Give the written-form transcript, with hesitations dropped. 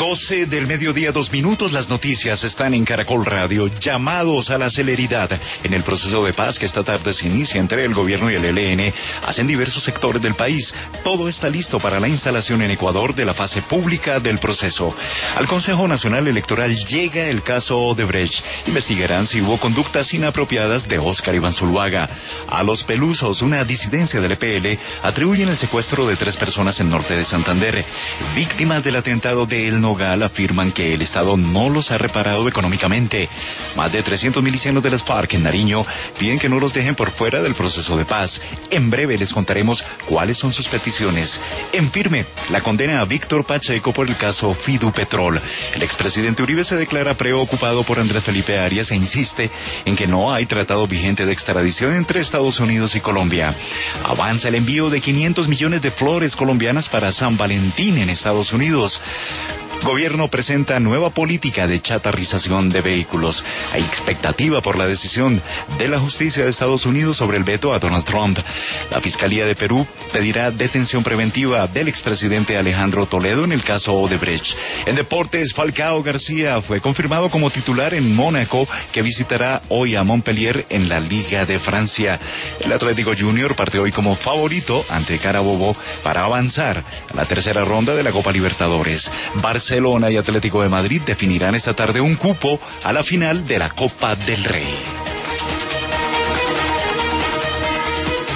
12 del mediodía, 2 minutos. Las noticias están en Caracol Radio. Llamados a la celeridad en el proceso de paz que esta tarde se inicia entre el gobierno y el ELN hacen diversos sectores del país. Todo está listo para la instalación en Ecuador de la fase pública del proceso. Al Consejo Nacional Electoral llega el caso Odebrecht. Investigarán si hubo conductas inapropiadas de Óscar Iván Zuluaga. A los Pelusos, una disidencia del EPL, atribuyen el secuestro de 3 personas en norte de Santander. Víctimas del atentado de El Nogal afirman que el Estado no los ha reparado económicamente. Más de 300 milicianos de las FARC en Nariño piden que no los dejen por fuera del proceso de paz. En breve les contaremos cuáles son sus peticiones. En firme, la condena a Víctor Pacheco por el caso Fidupetrol. El expresidente Uribe se declara preocupado por Andrés Felipe Arias e insiste en que no hay tratado vigente de extradición entre Estados Unidos y Colombia. Avanza el envío de 500 millones de flores colombianas para San Valentín en Estados Unidos. Gobierno presenta nueva política de chatarrización de vehículos. Hay expectativa por la decisión de la justicia de Estados Unidos sobre el veto a Donald Trump. La Fiscalía de Perú pedirá detención preventiva del expresidente Alejandro Toledo en el caso Odebrecht. En deportes, Falcao García fue confirmado como titular en Mónaco, que visitará hoy a Montpellier en la Liga de Francia. El Atlético Junior partió hoy como favorito ante Carabobo para avanzar a la tercera ronda de la Copa Libertadores. Barcelona y Atlético de Madrid definirán esta tarde un cupo a la final de la Copa del Rey.